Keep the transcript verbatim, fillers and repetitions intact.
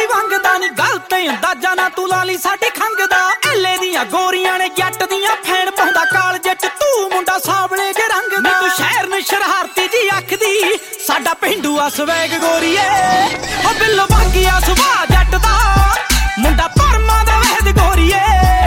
ਕੋਈ ਵੰਗਦਾ ਨੀ ਗੱਲ ਤੇ ਅੰਦਾਜ਼ਾ ਨਾ ਤੂੰ ਲਾ ਲਈ ਸਾਡੀ ਖੰਗ ਦਾ ਐਲੇ ਦੀਆਂ ਗੋਰੀਆਂ ਨੇ ਜੱਟ ਦੀਆਂ ਫੈਣ ਪਾਉਂਦਾ ਕਾਲਜੇ ਚ ਤੂੰ ਮੁੰਡਾ ਸਾਵਲੇ ਜੇ ਰੰਗ ਦਾ ਨੀ ਤੂੰ ਸ਼ਹਿਰ ਨੂੰ ਸ਼ਰਾਰਤੀ ਜੀ ਅੱਖਦੀ ਸਾਡਾ ਪਿੰਡੂ ਆ ਸਵੈਗ ਗੋਰੀਏ ਉਹ ਬਿੱਲੋ ਬਾਗੀਆ ਸੁਭਾ ਜੱਟ ਦਾ ਮੁੰਡਾ ਪਰਮਾ ਦਾ ਵਹਿਦ ਗੋਰੀਏ।